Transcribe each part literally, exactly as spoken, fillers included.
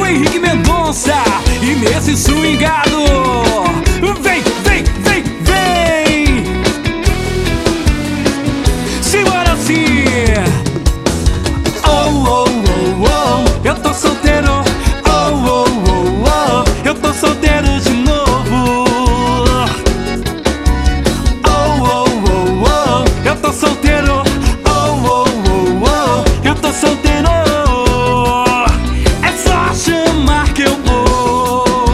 Henrique Mendonça. E nesse swingado, vem, vem, vem, vem. Simbora assim. Oh, oh, oh, oh, eu tô solteiro. Oh, oh, oh, oh, eu tô solteiro de novo. Oh, oh, oh, oh, eu tô solteiro. Oh, oh, oh, oh, eu tô solteiro. É só chamar que eu vou.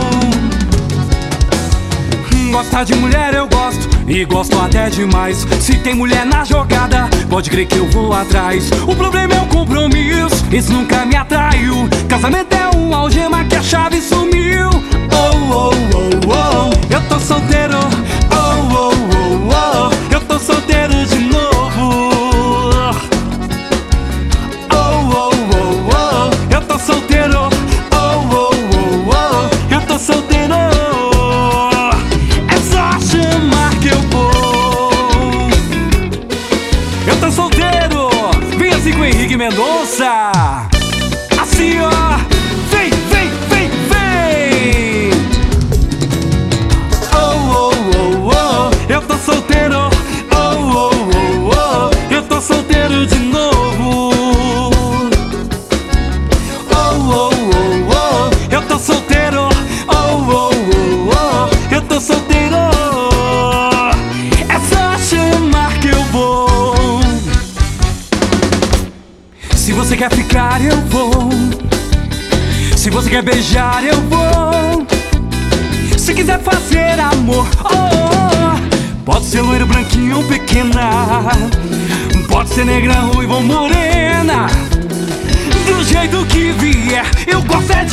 Gostar de mulher eu gosto, e gosto até demais. Se tem mulher na jogada, pode crer que eu vou atrás. O problema é o compromisso, isso nunca me atraiu. Casamento é uma algema que a chave sumiu. Oh, oh, oh, oh, eu tô solteiro. Oh, oh, oh, oh, eu tô solteiro de novo. Oh, oh, oh, oh, eu tô solteiro. Oh, oh, oh, oh, eu tô solteiro. É só chamar que eu vou. Eu tô solteiro. Vem assim com Henrique Mendonça. Assim, ó. Vem, vem, vem, vem. Oh, oh, oh, oh, eu tô solteiro. Oh, oh, oh, oh, eu tô solteiro de novo. Oh, oh, oh, oh, eu tô solteiro. Oh, oh, oh, oh, eu tô solteiro. É só chamar que eu vou. Se você quer ficar, eu vou. Se você quer beijar, eu vou. Se quiser fazer amor, oh, oh, pode ser loiro, branquinho ou pequena. Pode ser negra, ruiva ou morena. Do jeito que vier, eu gosto é de